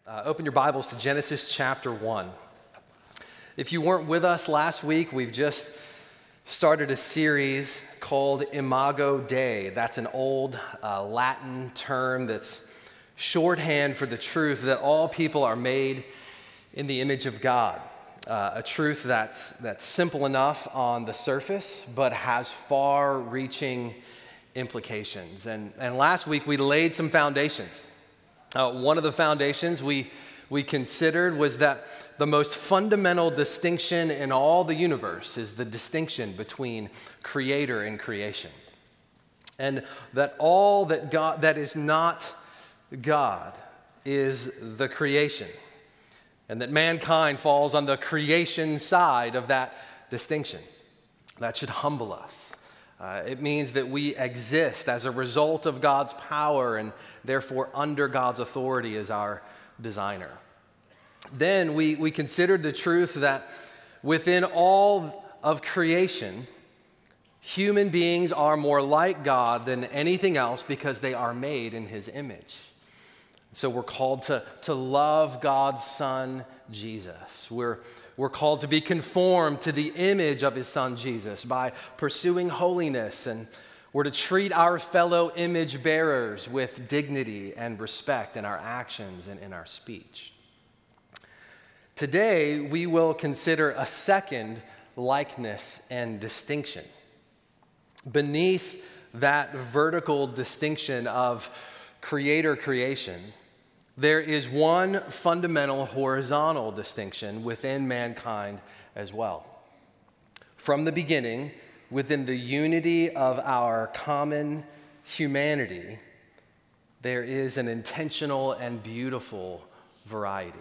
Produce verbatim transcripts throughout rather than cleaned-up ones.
Uh, open your Bibles to Genesis chapter one. If you weren't with us last week, we've just started a series called Imago Dei. That's an old uh, Latin term that's shorthand for the truth that all people are made in the image of God. Uh, a truth that's, that's simple enough on the surface, but has far-reaching implications. And, and last week, we laid some foundations. Uh, one of the foundations we, we considered was that the most fundamental distinction in all the universe is the distinction between creator and creation. And that all that God, that is not God is the creation. And that mankind falls on the creation side of that distinction. That should humble us. Uh, it means that we exist as a result of God's power and therefore under God's authority as our designer. Then we, we considered the truth that within all of creation, human beings are more like God than anything else because they are made in His image. So we're called to, to love God's Son, Jesus. We're We're called to be conformed to the image of His Son, Jesus, by pursuing holiness. And we're to treat our fellow image bearers with dignity and respect in our actions and in our speech. Today, we will consider a second likeness and distinction. Beneath that vertical distinction of creator-creation, there is one fundamental horizontal distinction within mankind as well. From the beginning, within the unity of our common humanity, there is an intentional and beautiful variety.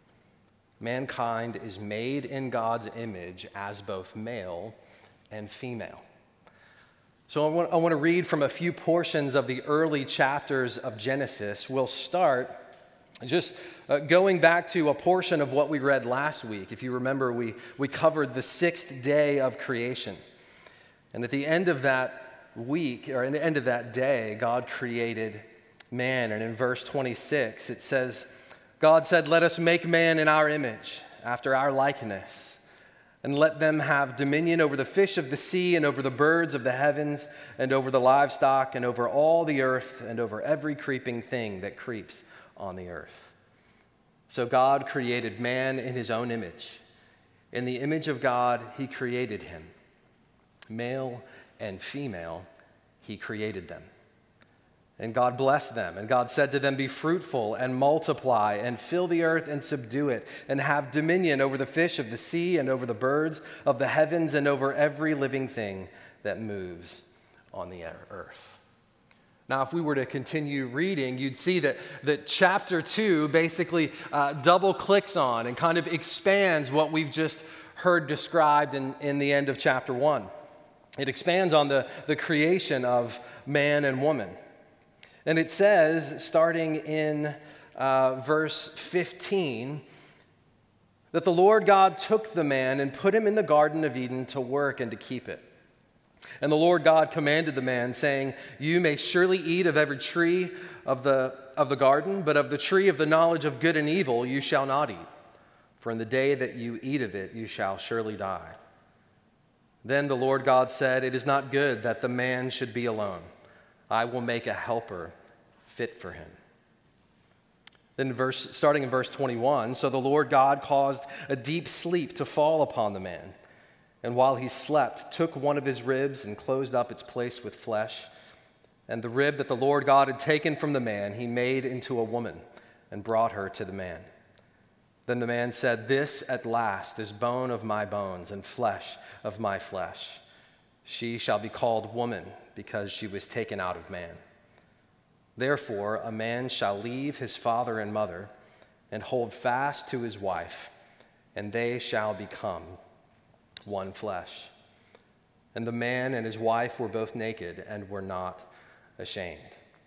Mankind is made in God's image as both male and female. So I want, I want to read from a few portions of the early chapters of Genesis. We'll start Just uh, going back to a portion of what we read last week. If you remember, we, we covered the sixth day of creation. And at the end of that week, or at the end of that day, God created man. And in verse twenty-six, it says, God said, "Let us make man in our image, after our likeness, and let them have dominion over the fish of the sea and over the birds of the heavens and over the livestock and over all the earth and over every creeping thing that creeps on the earth." So God created man in His own image. In the image of God, He created him. Male and female, He created them. And God blessed them, and God said to them, "Be fruitful and multiply and fill the earth and subdue it and have dominion over the fish of the sea and over the birds of the heavens and over every living thing that moves on the earth." Now, if we were to continue reading, you'd see that, that chapter two basically uh, double clicks on and kind of expands what we've just heard described in, in the end of chapter one. It expands on the, the creation of man and woman. And it says, starting in uh, verse fifteen, that the Lord God took the man and put him in the Garden of Eden to work and to keep it. And the Lord God commanded the man, saying, "You may surely eat of every tree of the, of the garden, but of the tree of the knowledge of good and evil you shall not eat. For in the day that you eat of it, you shall surely die." Then the Lord God said, "It is not good that the man should be alone. I will make a helper fit for him." Then verse, starting in verse twenty-one, "So the Lord God caused a deep sleep to fall upon the man. And while he slept, took one of his ribs and closed up its place with flesh. And the rib that the Lord God had taken from the man, He made into a woman and brought her to the man. Then the man said, 'This at last is bone of my bones and flesh of my flesh. She shall be called woman because she was taken out of man. Therefore, a man shall leave his father and mother and hold fast to his wife, and they shall become one flesh.' And the man and his wife were both naked and were not ashamed."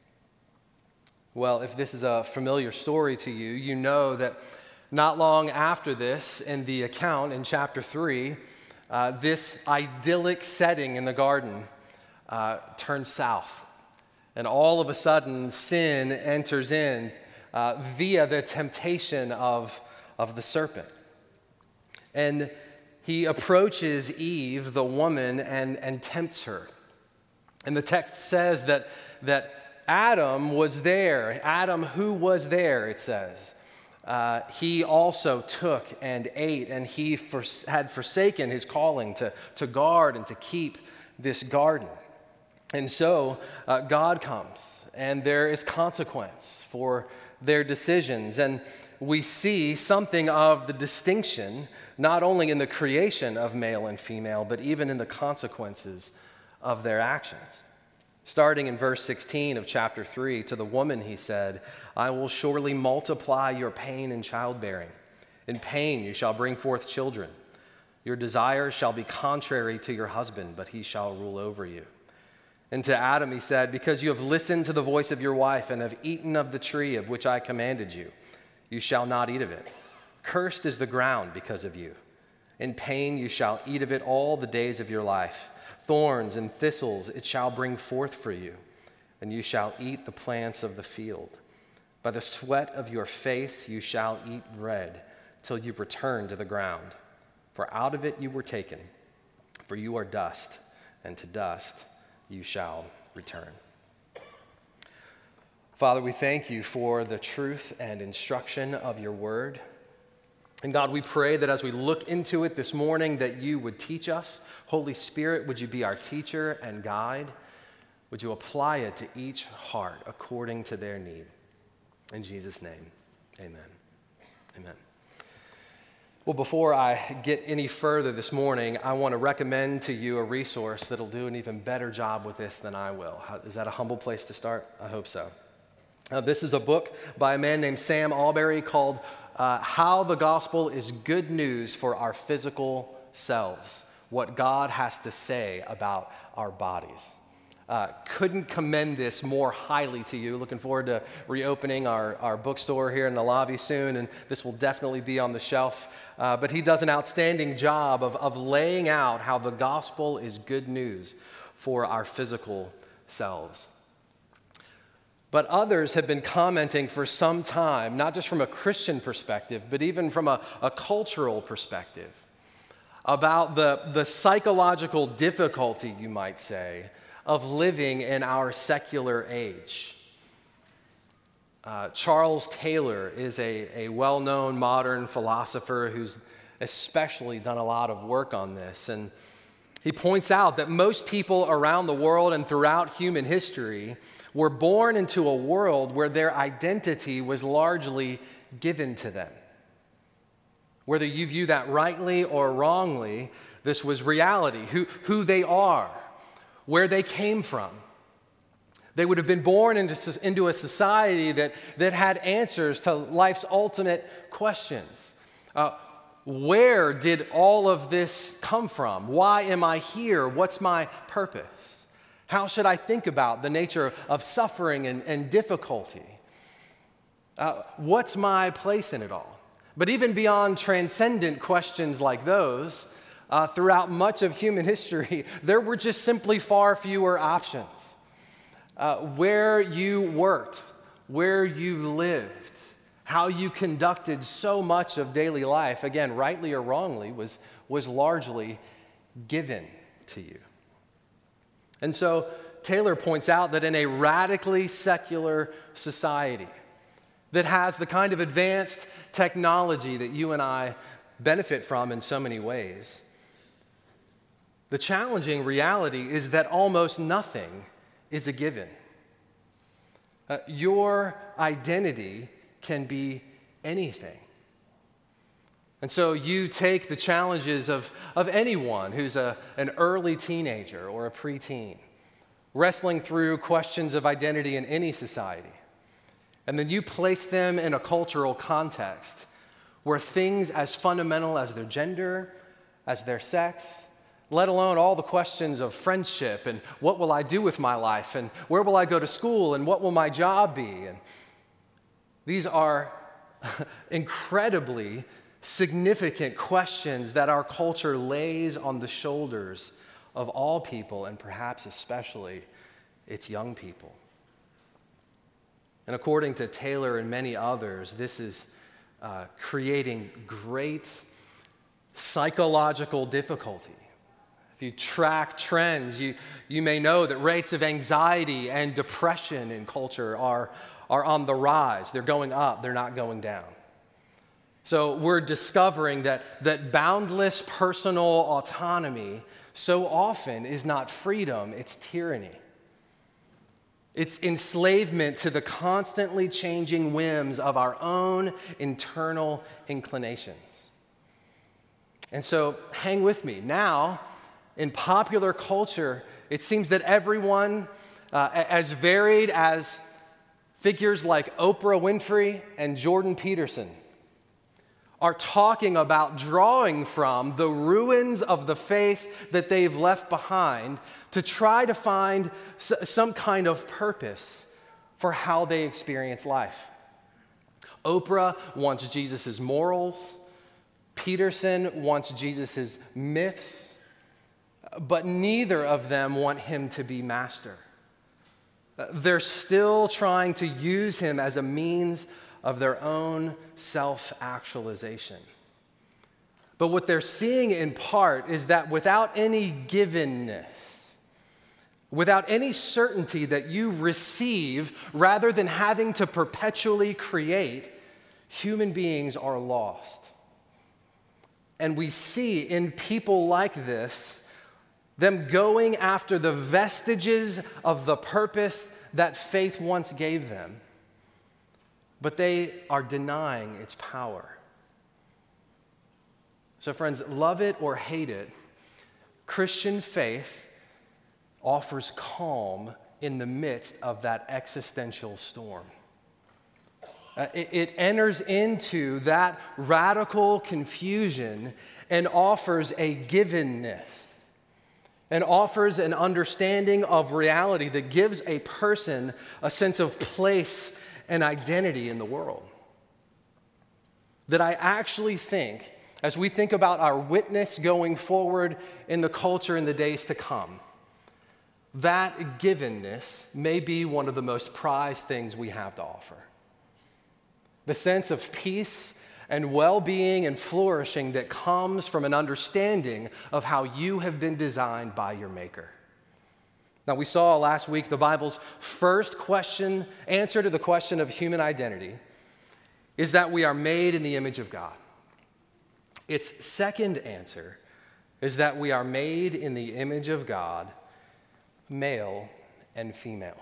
Well, if this is a familiar story to you, you know that not long after this, in the account in chapter three, uh, this idyllic setting in the garden uh, turns south. And all of a sudden, sin enters in uh, via the temptation of, of the serpent. And he approaches Eve, the woman, and, and tempts her. And the text says that, that Adam was there. Adam, who was there, it says. Uh, he also took and ate, and he for, had forsaken his calling to, to guard and to keep this garden. And so uh, God comes, and there is consequence for their decisions. And we see something of the distinction, not only in the creation of male and female, but even in the consequences of their actions. Starting in verse sixteen of chapter three, to the woman he said, I will surely multiply your pain in childbearing. In pain you shall bring forth children. Your desires shall be contrary to your husband, but he shall rule over you. And to Adam he said, because you have listened to the voice of your wife and have eaten of the tree of which I commanded you, you shall not eat of it. Cursed is the ground because of you. In pain you shall eat of it all the days of your life. Thorns and thistles it shall bring forth for you, and you shall eat the plants of the field. By the sweat of your face you shall eat bread till you return to the ground. For out of it you were taken, for you are dust, and to dust you shall return. Father, we thank you for the truth and instruction of your word. And God, we pray that as we look into it this morning, that you would teach us. Holy Spirit, would you be our teacher and guide? Would you apply it to each heart according to their need? In Jesus' name, amen. Amen. Well, before I get any further this morning, I want to recommend to you a resource that'll do an even better job with this than I will. How, is that a humble place to start? I hope so. Uh, this is a book by a man named Sam Allberry called uh, How the Gospel is Good News for Our Physical Selves, What God Has to Say About Our Bodies. Uh, couldn't commend this more highly to you. Looking forward to reopening our, our bookstore here in the lobby soon, and this will definitely be on the shelf. Uh, but he does an outstanding job of, of laying out how the gospel is good news for our physical selves. But others have been commenting for some time, not just from a Christian perspective, but even from a, a cultural perspective, about the, the psychological difficulty, you might say, of living in our secular age. Uh, Charles Taylor is a, a well-known modern philosopher who's especially done a lot of work on this. And he points out that most people around the world and throughout human history were born into a world where their identity was largely given to them. Whether you view that rightly or wrongly, this was reality, who, who they are, where they came from. They would have been born into, into a society that, that had answers to life's ultimate questions. Uh, where did all of this come from? Why am I here? What's my purpose? How should I think about the nature of suffering and, and difficulty? Uh, what's my place in it all? But even beyond transcendent questions like those, uh, throughout much of human history, there were just simply far fewer options. Uh, where you worked, where you lived, how you conducted so much of daily life, again, rightly or wrongly, was, was largely given to you. And so Taylor points out that in a radically secular society that has the kind of advanced technology that you and I benefit from in so many ways, the challenging reality is that almost nothing is a given. Uh, your identity can be anything. And so you take the challenges of, of anyone who's a, an early teenager or a preteen, wrestling through questions of identity in any society, and then you place them in a cultural context where things as fundamental as their gender, as their sex, let alone all the questions of friendship and what will I do with my life and where will I go to school and what will my job be? And these are incredibly significant questions that our culture lays on the shoulders of all people and perhaps especially its young people. And according to Taylor and many others, this is uh, creating great psychological difficulty. If you track trends, you, you may know that rates of anxiety and depression in culture are, are on the rise. They're going up, they're not going down. So we're discovering that, that boundless personal autonomy so often is not freedom, it's tyranny. It's enslavement to the constantly changing whims of our own internal inclinations. And so hang with me. Now, in popular culture, it seems that everyone, uh, as varied as figures like Oprah Winfrey and Jordan Peterson, are talking about drawing from the ruins of the faith that they've left behind to try to find s- some kind of purpose for how they experience life. Oprah wants Jesus' morals. Peterson wants Jesus' myths. But neither of them want him to be master. They're still trying to use him as a means of their own self-actualization. But what they're seeing in part is that without any givenness, without any certainty that you receive rather than having to perpetually create, human beings are lost. And we see in people like this them going after the vestiges of the purpose that faith once gave them, but they are denying its power. So friends, love it or hate it, Christian faith offers calm in the midst of that existential storm. Uh, it, it enters into that radical confusion and offers a givenness, and offers an understanding of reality that gives a person a sense of place and identity in the world. That I actually think, as we think about our witness going forward in the culture in the days to come, that givenness may be one of the most prized things we have to offer. The sense of peace and well-being and flourishing that comes from an understanding of how you have been designed by your Maker. Now, we saw last week the Bible's first question, answer to the question of human identity, is that we are made in the image of God. Its second answer is that we are made in the image of God, male and female.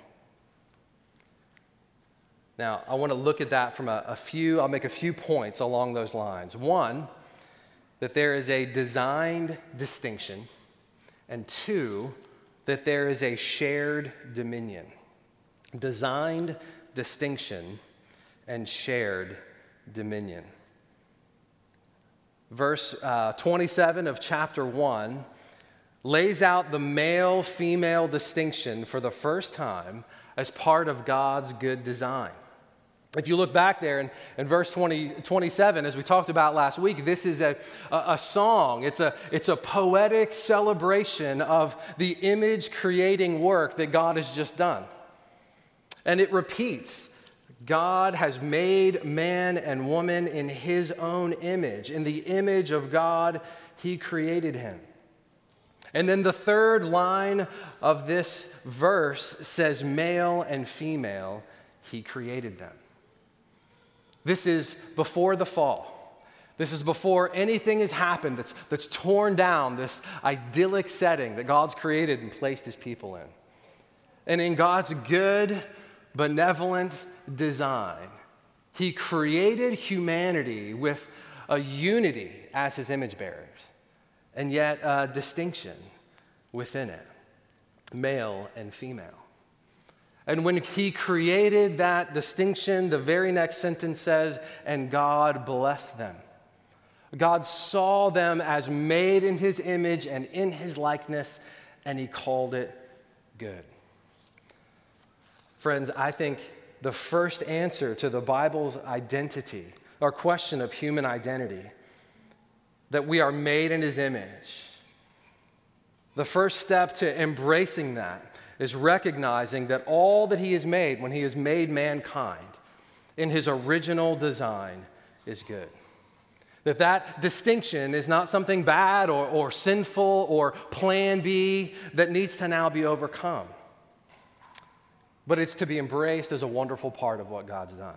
Now, I want to look at that from a, a few, I'll make a few points along those lines. One, that there is a designed distinction, and two, that there is a shared dominion. Designed distinction and shared dominion. Verse uh, twenty-seven of chapter one lays out the male-female distinction for the first time as part of God's good design. If you look back there in, in verse twenty, twenty-seven, as we talked about last week, this is a, a, a song. It's a, it's a poetic celebration of the image-creating work that God has just done. And it repeats, God has made man and woman in his own image. In the image of God, he created him. And then the third line of this verse says, male and female, he created them. This is before the fall. This is before anything has happened that's, that's torn down this idyllic setting that God's created and placed his people in. And in God's good, benevolent design, he created humanity with a unity as his image bearers, and yet a distinction within it, male and female. And when he created that distinction, the very next sentence says, and God blessed them. God saw them as made in his image and in his likeness, and he called it good. Friends, I think the first answer to the Bible's identity, or question of human identity, that we are made in his image, the first step to embracing that is recognizing that all that he has made, when he has made mankind in his original design, is good. That that distinction is not something bad or, or sinful or plan B that needs to now be overcome. But it's to be embraced as a wonderful part of what God's done.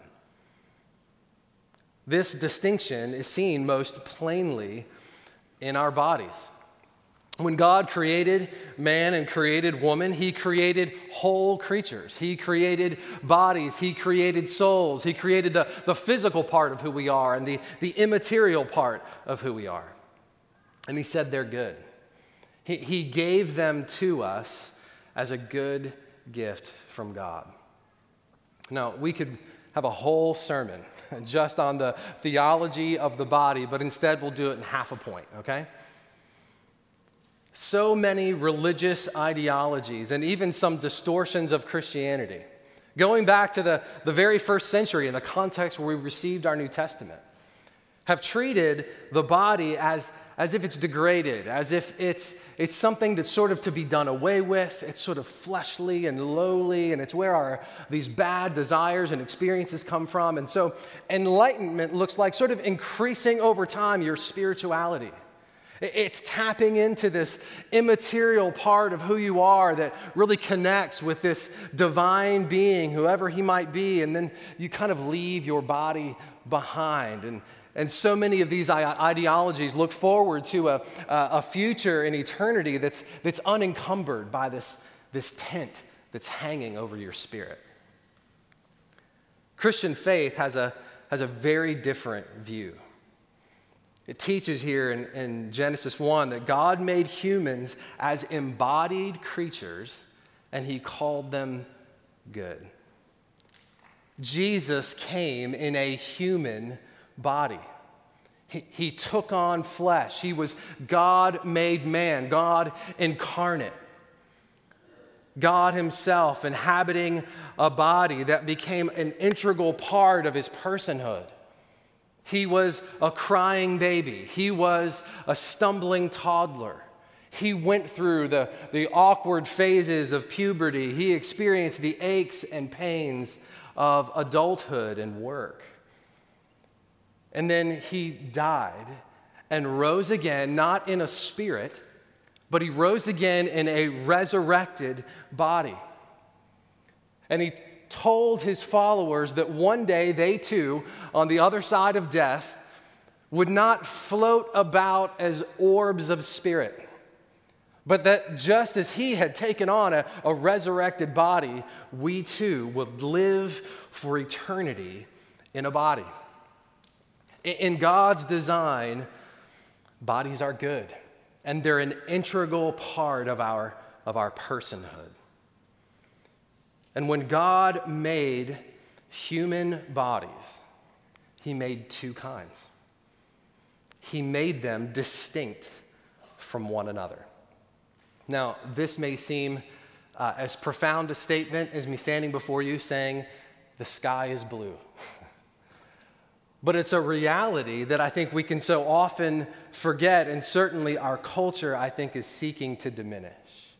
This distinction is seen most plainly in our bodies. When God created man and created woman, he created whole creatures. He created bodies. He created souls. He created the, the physical part of who we are and the, the immaterial part of who we are. And he said they're good. He, he gave them to us as a good gift from God. Now, we could have a whole sermon just on the theology of the body, but instead we'll do it in half a point, okay? So many religious ideologies and even some distortions of Christianity, going back to the, the very first century in the context where we received our New Testament, have treated the body as, as if it's degraded, as if it's, it's something that's sort of to be done away with. It's sort of fleshly and lowly, and it's where our these bad desires and experiences come from. And so enlightenment looks like sort of increasing over time your spirituality. It's tapping into this immaterial part of who you are that really connects with this divine being, whoever he might be, and then you kind of leave your body behind. And, and so many of these ideologies look forward to a, a future in eternity that's, that's unencumbered by this, this tent that's hanging over your spirit. Christian faith has a, has a very different view. It teaches here in, in Genesis one that God made humans as embodied creatures, and he called them good. Jesus came in a human body. He, he took on flesh. He was God made man, God incarnate. God himself inhabiting a body that became an integral part of his personhood. He was a crying baby. He was a stumbling toddler. He went through the, the awkward phases of puberty. He experienced the aches and pains of adulthood and work. And then he died and rose again, not in a spirit, but he rose again in a resurrected body. And he told his followers that one day they too, on the other side of death, would not float about as orbs of spirit, but that just as he had taken on a, a resurrected body, we too would live for eternity in a body. In God's design, bodies are good, and they're an integral part of our, of our personhood. And when God made human bodies, he made two kinds. He made them distinct from one another. Now, this may seem uh, as profound a statement as me standing before you saying, the sky is blue. But it's a reality that I think we can so often forget, and certainly our culture, I think, is seeking to diminish.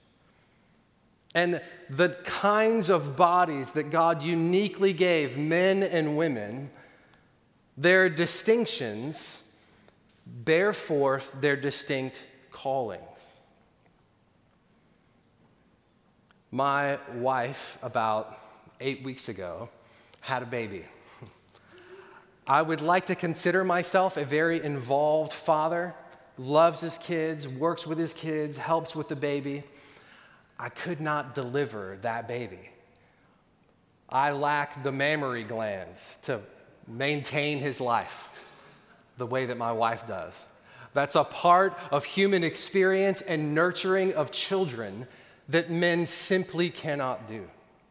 And the kinds of bodies that God uniquely gave men and women, their distinctions bear forth their distinct callings. My wife, about eight weeks ago, had a baby. I would like to consider myself a very involved father, loves his kids, works with his kids, helps with the baby. I could not deliver that baby. I lack the mammary glands to maintain his life the way that my wife does. That's a part of human experience and nurturing of children that men simply cannot do.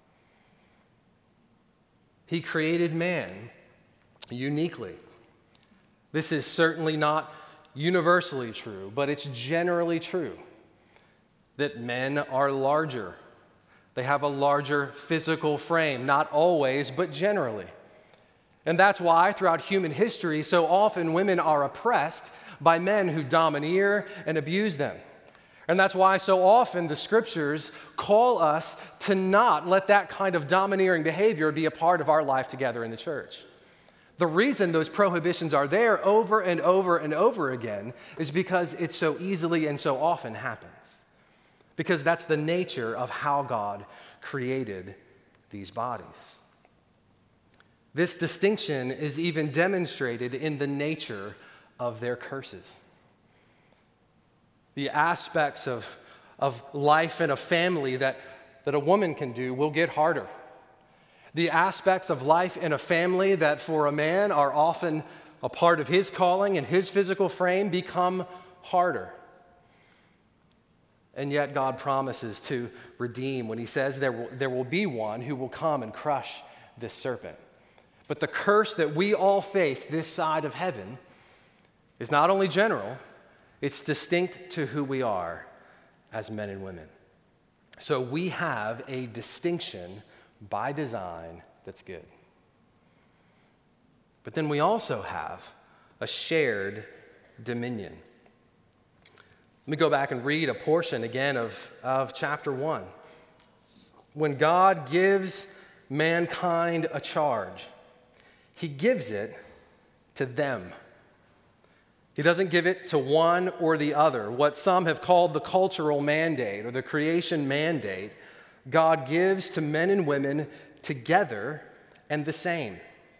He created man uniquely. This is certainly not universally true, but it's generally true that men are larger. They have a larger physical frame, not always, but generally. And that's why throughout human history, so often women are oppressed by men who domineer and abuse them. And that's why so often the scriptures call us to not let that kind of domineering behavior be a part of our life together in the church. The reason those prohibitions are there over and over and over again is because it so easily and so often happens. Because that's the nature of how God created these bodies. This distinction is even demonstrated in the nature of their curses. The aspects of, of life in a family that, that a woman can do will get harder. The aspects of life in a family that for a man are often a part of his calling and his physical frame become harder. And yet God promises to redeem when he says there will, there will be one who will come and crush this serpent. But the curse that we all face this side of heaven is not only general, it's distinct to who we are as men and women. So we have a distinction by design that's good. But then we also have a shared dominion. Let me go back and read a portion again of, of chapter one. When God gives mankind a charge, he gives it to them. He doesn't give it to one or the other. What some have called the cultural mandate or the creation mandate, God gives to men and women together and the same.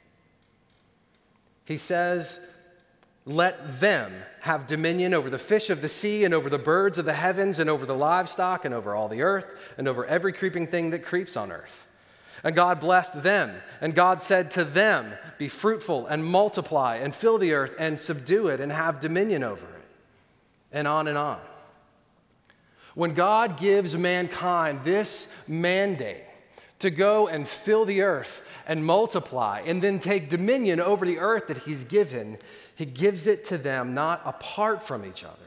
He says, let them have dominion over the fish of the sea and over the birds of the heavens and over the livestock and over all the earth and over every creeping thing that creeps on earth. And God blessed them, and God said to them, be fruitful and multiply and fill the earth and subdue it and have dominion over it. And on and on. When God gives mankind this mandate to go and fill the earth and multiply and then take dominion over the earth that he's given, he gives it to them not apart from each other.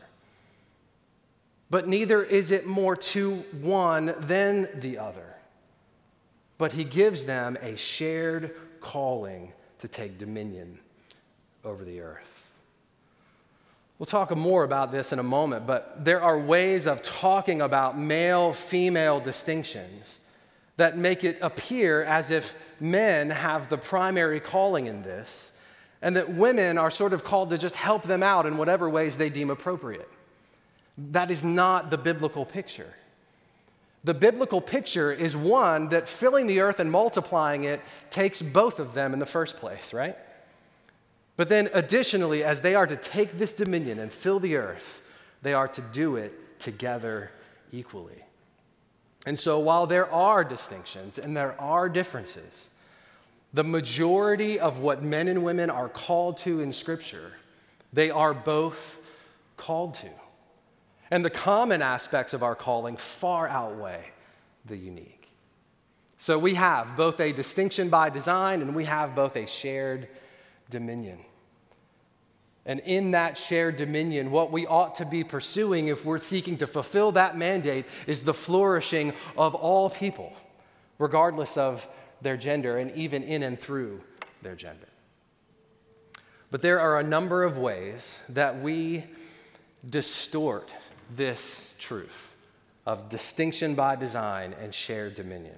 But neither is it more to one than the other. But he gives them a shared calling to take dominion over the earth. We'll talk more about this in a moment, but there are ways of talking about male-female distinctions that make it appear as if men have the primary calling in this, and that women are sort of called to just help them out in whatever ways they deem appropriate. That is not the biblical picture. The biblical picture is one that filling the earth and multiplying it takes both of them in the first place, right? But then additionally, as they are to take this dominion and fill the earth, they are to do it together equally. And so while there are distinctions and there are differences, the majority of what men and women are called to in Scripture, they are both called to. And the common aspects of our calling far outweigh the unique. So we have both a distinction by design and we have both a shared dominion. And in that shared dominion, what we ought to be pursuing if we're seeking to fulfill that mandate is the flourishing of all people, regardless of their gender and even in and through their gender. But there are a number of ways that we distort this truth of distinction by design and shared dominion.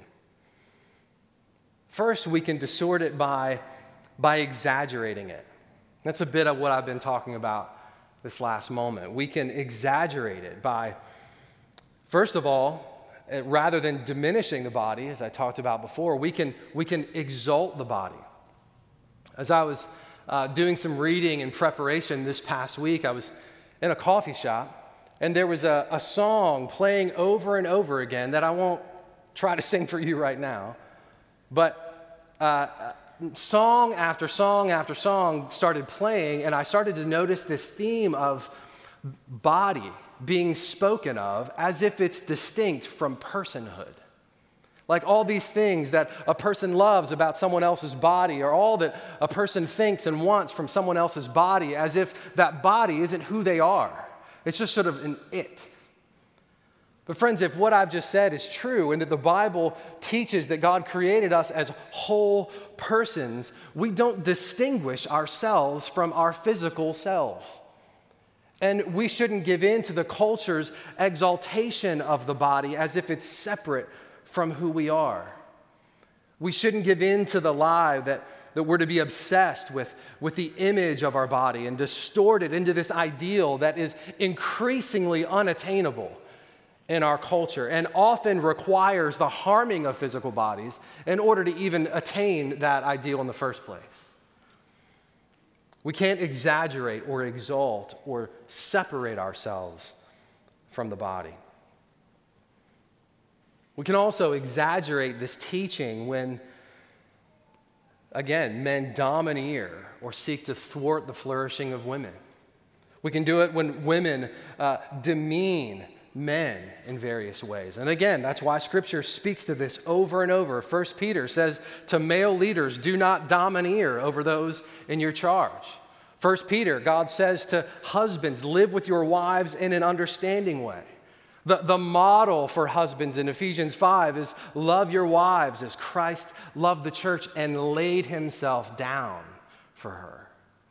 First, we can distort it by, by exaggerating it. That's a bit of what I've been talking about this last moment. We can exaggerate it by, first of all, rather than diminishing the body, as I talked about before, we can, we can exalt the body. As I was uh, doing some reading in preparation this past week, I was in a coffee shop, and there was a, a song playing over and over again that I won't try to sing for you right now, but uh, song after song after song started playing, and I started to notice this theme of body being spoken of as if it's distinct from personhood. Like all these things that a person loves about someone else's body, or all that a person thinks and wants from someone else's body, as if that body isn't who they are. It's just sort of an it. But friends, if what I've just said is true and that the Bible teaches that God created us as whole persons, we don't distinguish ourselves from our physical selves. And we shouldn't give in to the culture's exaltation of the body as if it's separate from who we are. We shouldn't give in to the lie that, that we're to be obsessed with, with the image of our body and distort it into this ideal that is increasingly unattainable in our culture and often requires the harming of physical bodies in order to even attain that ideal in the first place. We can't exaggerate or exalt or separate ourselves from the body. We can also exaggerate this teaching when, again, men domineer or seek to thwart the flourishing of women. We can do it when women uh, demean men in various ways. And again, that's why Scripture speaks to this over and over. First Peter says to male leaders, do not domineer over those in your charge. First Peter, God says to husbands, live with your wives in an understanding way. The, the model for husbands in Ephesians five is love your wives as Christ loved the church and laid himself down for her.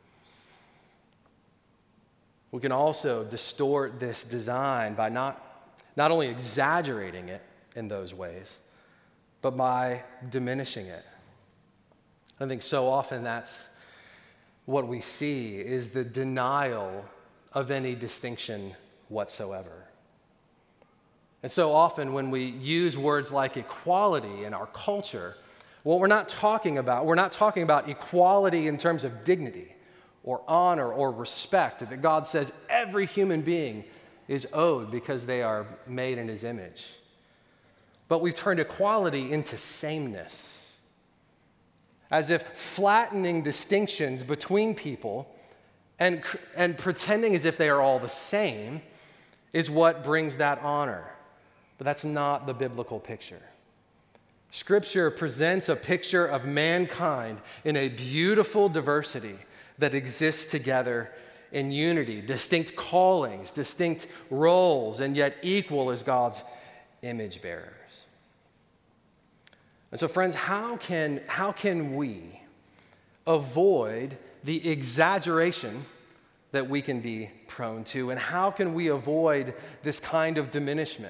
We can also distort this design by not, not only exaggerating it in those ways, but by diminishing it. I think so often that's what we see is the denial of any distinction whatsoever. And so often when we use words like equality in our culture, what we're not talking about, we're not talking about equality in terms of dignity or honor or respect that God says every human being is owed because they are made in his image. But we've turned equality into sameness, as if flattening distinctions between people and, and pretending as if they are all the same is what brings that honor. But that's not the biblical picture. Scripture presents a picture of mankind in a beautiful diversity that exists together in unity, distinct callings, distinct roles, and yet equal as God's image bearers. And so, friends, how can, how can we avoid the exaggeration that we can be prone to, and how can we avoid this kind of diminishment?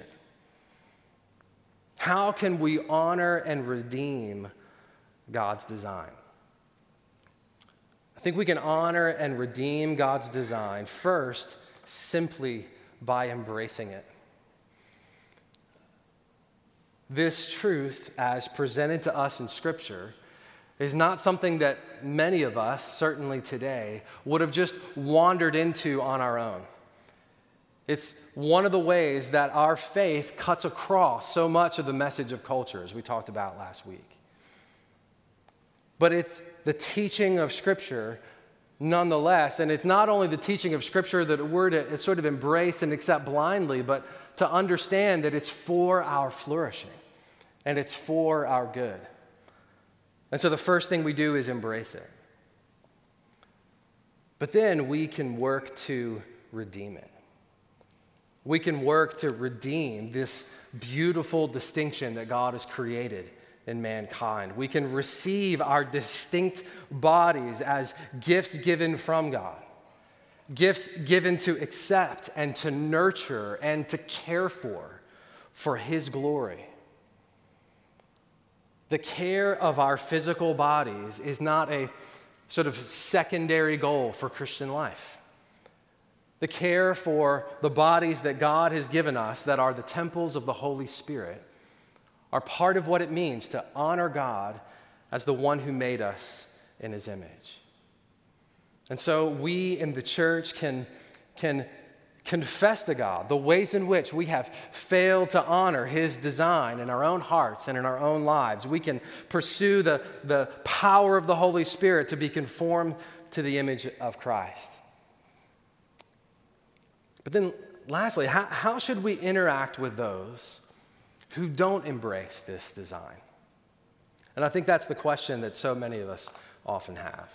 How can we honor and redeem God's design? I think we can honor and redeem God's design first simply by embracing it. This truth, as presented to us in Scripture, is not something that many of us, certainly today, would have just wandered into on our own. It's one of the ways that our faith cuts across so much of the message of culture, as we talked about last week. But it's the teaching of Scripture nonetheless, and it's not only the teaching of Scripture that we're to sort of embrace and accept blindly, but to understand that it's for our flourishing and it's for our good. And so the first thing we do is embrace it. But then we can work to redeem it. We can work to redeem this beautiful distinction that God has created in mankind. We can receive our distinct bodies as gifts given from God, gifts given to accept and to nurture and to care for, for His glory. The care of our physical bodies is not a sort of secondary goal for Christian life. The care for the bodies that God has given us that are the temples of the Holy Spirit are part of what it means to honor God as the one who made us in His image. And so we in the church can, can confess to God the ways in which we have failed to honor His design in our own hearts and in our own lives. We can pursue the, the power of the Holy Spirit to be conformed to the image of Christ. But then lastly, how, how should we interact with those who don't embrace this design? And I think that's the question that so many of us often have.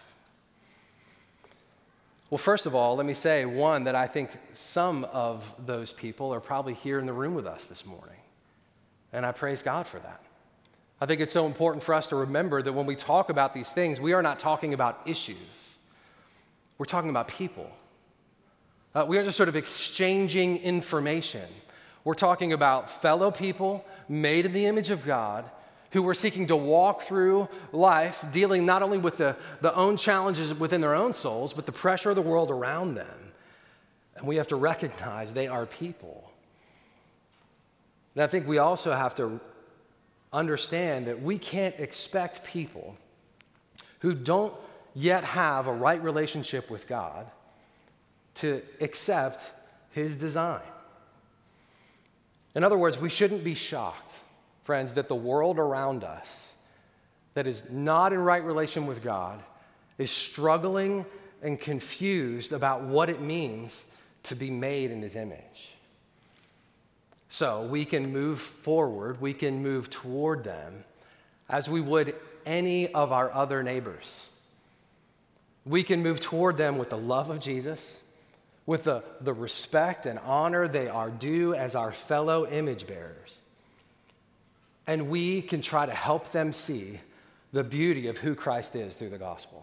Well, first of all, let me say, one, that I think some of those people are probably here in the room with us this morning. And I praise God for that. I think it's so important for us to remember that when we talk about these things, we are not talking about issues. We're talking about people. Uh, we are just sort of exchanging information. We're talking about fellow people made in the image of God who were seeking to walk through life dealing not only with the, the own challenges within their own souls, but the pressure of the world around them. And we have to recognize they are people. And I think we also have to understand that we can't expect people who don't yet have a right relationship with God to accept his design. In other words, we shouldn't be shocked, friends, that the world around us that is not in right relation with God is struggling and confused about what it means to be made in his image. So we can move forward, we can move toward them as we would any of our other neighbors. We can move toward them with the love of Jesus, with the, the respect and honor they are due as our fellow image bearers. And we can try to help them see the beauty of who Christ is through the gospel.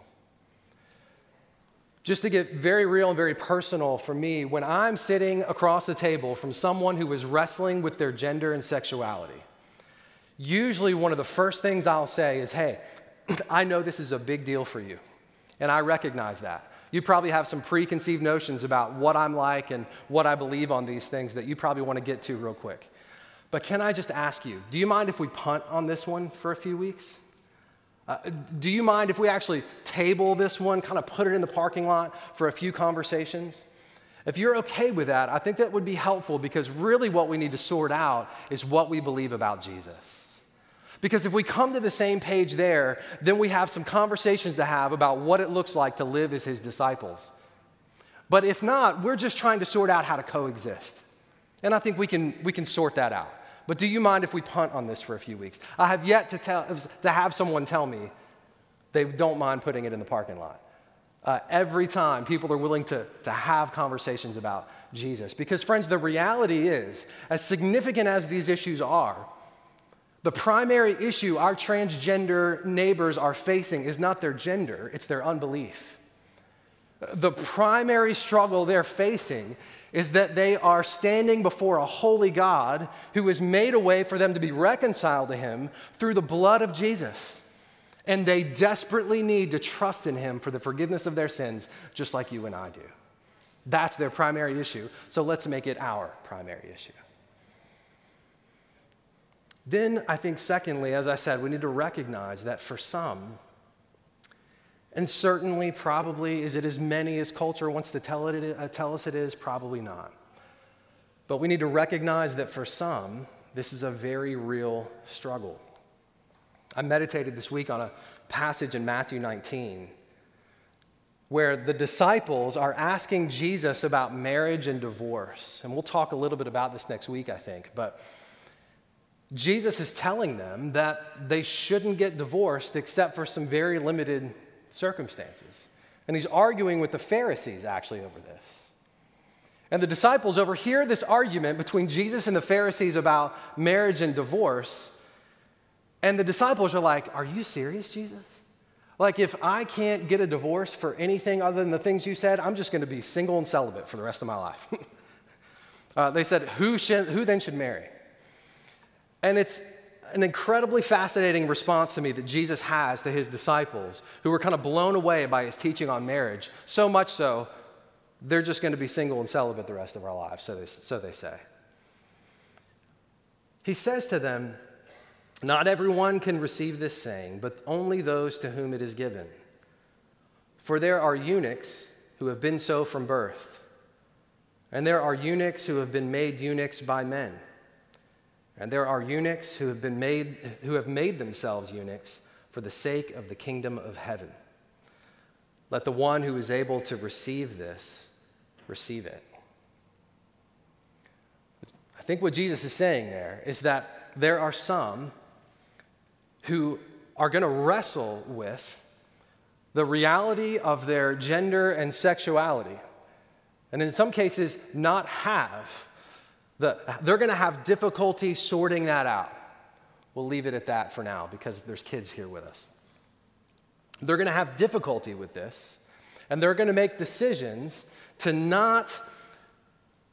Just to get very real and very personal for me, when I'm sitting across the table from someone who is wrestling with their gender and sexuality, usually one of the first things I'll say is, hey, I know this is a big deal for you, and I recognize that. You probably have some preconceived notions about what I'm like and what I believe on these things that you probably want to get to real quick. But can I just ask you, do you mind if we punt on this one for a few weeks? Uh, do you mind if we actually table this one, kind of put it in the parking lot for a few conversations? If you're okay with that, I think that would be helpful, because really what we need to sort out is what we believe about Jesus. Because if we come to the same page there, then we have some conversations to have about what it looks like to live as his disciples. But if not, we're just trying to sort out how to coexist. And I think we can, we can sort that out. But do you mind if we punt on this for a few weeks? I have yet to, tell, to have someone tell me they don't mind putting it in the parking lot. Uh, every time people are willing to, to have conversations about Jesus. Because friends, the reality is, as significant as these issues are, the primary issue our transgender neighbors are facing is not their gender, it's their unbelief. The primary struggle they're facing is that they are standing before a holy God who has made a way for them to be reconciled to him through the blood of Jesus. And they desperately need to trust in him for the forgiveness of their sins, just like you and I do. That's their primary issue, so let's make it our primary issue. Then I think secondly, as I said, we need to recognize that for some, and certainly probably is it as many as culture wants to tell, it, uh, tell us it is? Probably not. But we need to recognize that for some, this is a very real struggle. I meditated this week on a passage in Matthew nineteen where the disciples are asking Jesus about marriage and divorce. And we'll talk a little bit about this next week, I think. But Jesus is telling them that they shouldn't get divorced except for some very limited circumstances. And he's arguing with the Pharisees actually over this. And the disciples overhear this argument between Jesus and the Pharisees about marriage and divorce. And the disciples are like, are you serious, Jesus? Like, if I can't get a divorce for anything other than the things you said, I'm just going to be single and celibate for the rest of my life. uh, they said, who, should, who then should marry? And it's an incredibly fascinating response to me that Jesus has to his disciples, who were kind of blown away by his teaching on marriage, so much so they're just going to be single and celibate the rest of our lives, so they, so they say. He says to them, not everyone can receive this saying, but only those to whom it is given. For there are eunuchs who have been so from birth, and there are eunuchs who have been made eunuchs by men. And there are eunuchs who have been made, who have made themselves eunuchs for the sake of the kingdom of heaven. Let the one who is able to receive this, receive it. I think what Jesus is saying there is that there are some who are going to wrestle with the reality of their gender and sexuality, and in some cases not have The, they're going to have difficulty sorting that out. We'll leave it at that for now because there's kids here with us. They're going to have difficulty with this, and they're going to make decisions to not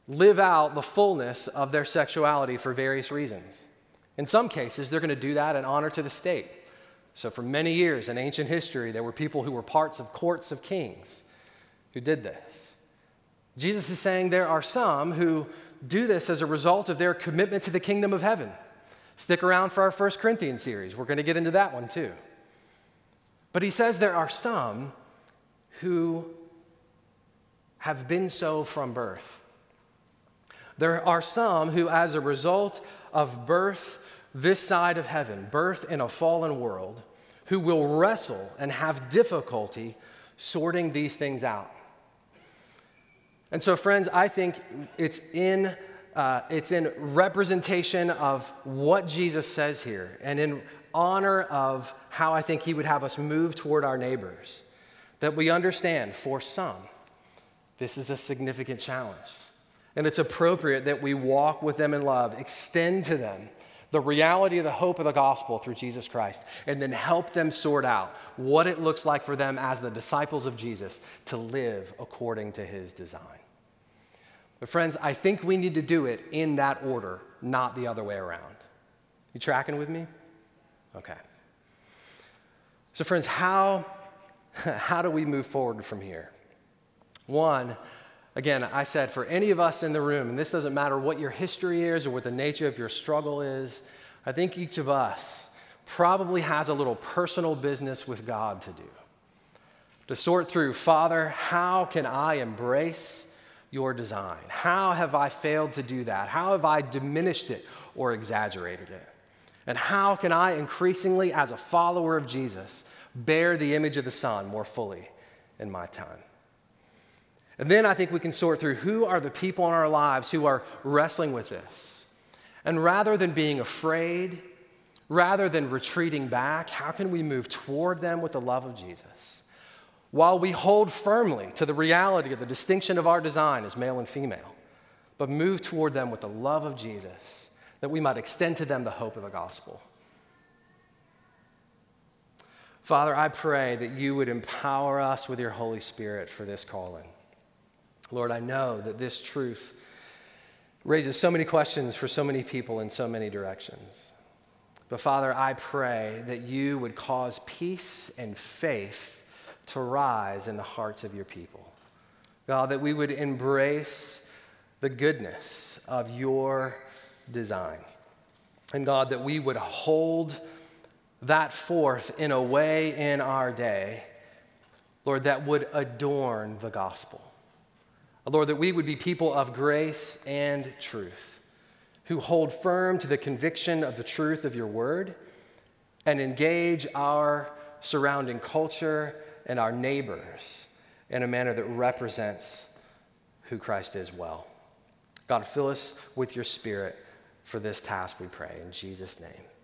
live out the fullness of their sexuality for various reasons. In some cases, they're going to do that in honor to the state. So for many years in ancient history, there were people who were parts of courts of kings who did this. Jesus is saying there are some who do this as a result of their commitment to the kingdom of heaven. Stick around for our First Corinthians series. We're going to get into that one too. But he says there are some who have been so from birth. There are some who, as a result of birth this side of heaven, birth in a fallen world, who will wrestle and have difficulty sorting these things out. And so, friends, I think it's in, uh, it's in representation of what Jesus says here and in honor of how I think he would have us move toward our neighbors that we understand for some, this is a significant challenge. And it's appropriate that we walk with them in love, extend to them the reality of the hope of the gospel through Jesus Christ, and then help them sort out what it looks like for them as the disciples of Jesus to live according to his design. But friends, I think we need to do it in that order, not the other way around. You tracking with me? Okay. So friends, how, how do we move forward from here? One, again, I said for any of us in the room, and this doesn't matter what your history is or what the nature of your struggle is, I think each of us probably has a little personal business with God to do. To sort through, Father, how can I embrace your design? How have I failed to do that? How have I diminished it or exaggerated it? And how can I increasingly, as a follower of Jesus, bear the image of the Son more fully in my time? And then I think we can sort through who are the people in our lives who are wrestling with this. And rather than being afraid, rather than retreating back, how can we move toward them with the love of Jesus? While we hold firmly to the reality of the distinction of our design as male and female, but move toward them with the love of Jesus, that we might extend to them the hope of the gospel. Father, I pray that you would empower us with your Holy Spirit for this calling. Lord, I know that this truth raises so many questions for so many people in so many directions. But Father, I pray that you would cause peace and faith to rise in the hearts of your people. God, that we would embrace the goodness of your design. And God, that we would hold that forth in a way in our day, Lord, that would adorn the gospel. Lord, that we would be people of grace and truth, who hold firm to the conviction of the truth of your word and engage our surrounding culture and our neighbors in a manner that represents who Christ is well. God, fill us with your Spirit for this task, we pray. In Jesus' name.